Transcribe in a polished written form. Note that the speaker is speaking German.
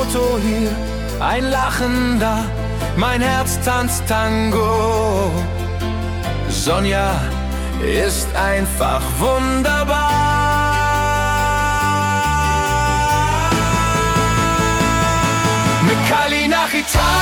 Auto hier, ein Lachen da, mein Herz tanzt Tango. Sonja ist einfach wunderbar. Mit Kali nach Italien.